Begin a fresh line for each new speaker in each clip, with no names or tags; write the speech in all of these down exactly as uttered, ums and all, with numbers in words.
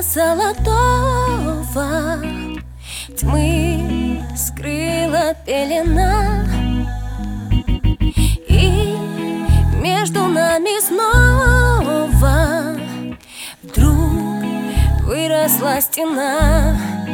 золотого тьмы скрыла пелена, и между нами снова вдруг выросла стена.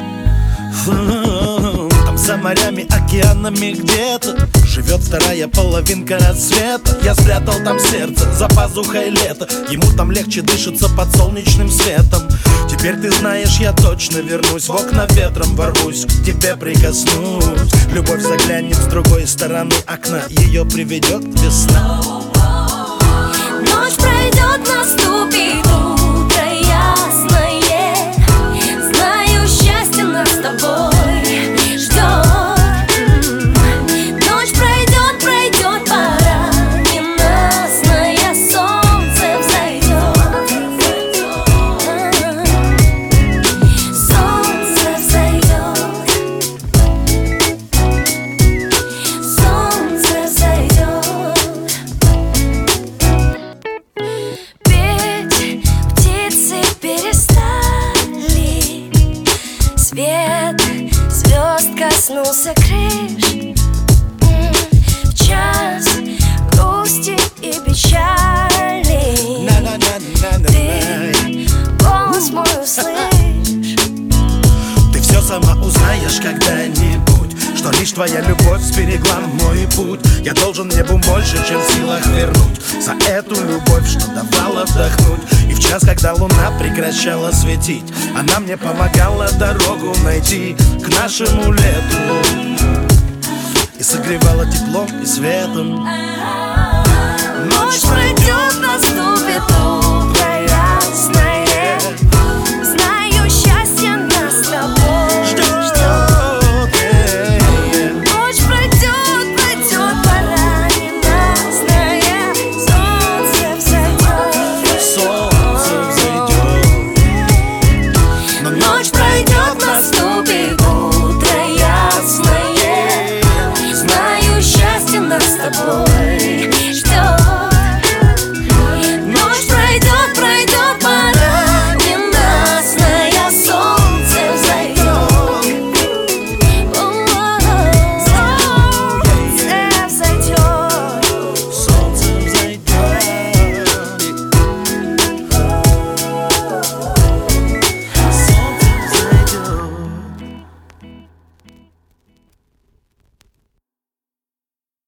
Там за морями, океанами где-то живет вторая половинка рассвета. Я спрятал там сердце за пазухой лета. Ему там легче дышится под солнечным светом. Теперь ты знаешь, я точно вернусь. В окна ветром ворвусь, к тебе прикоснусь. Любовь заглянет с другой стороны окна, ее приведет весна.
Ночь пройдет, наступит утро ясное. Знаю, счастье нас с тобой ждет. Ночь пройдет, пройдет, пора ненастная, солнце взойдет. Солнце взойдет. Солнце взойдет. Петь птицы перестали. Свет звезд коснулся крыш. В час грусти и печали ты голос мой услышь.
Ты все сама узнаешь когда-нибудь, что лишь твоя любовь сберегла мой путь. Я должен небу больше, чем в силах вернуть за эту любовь, что давала вдохнуть. И в час, когда луна прекращала светить, она мне помогала дорогу найти к нашему лету и согревала теплом и светом.
Ночь пройдет, наступит утро ясное.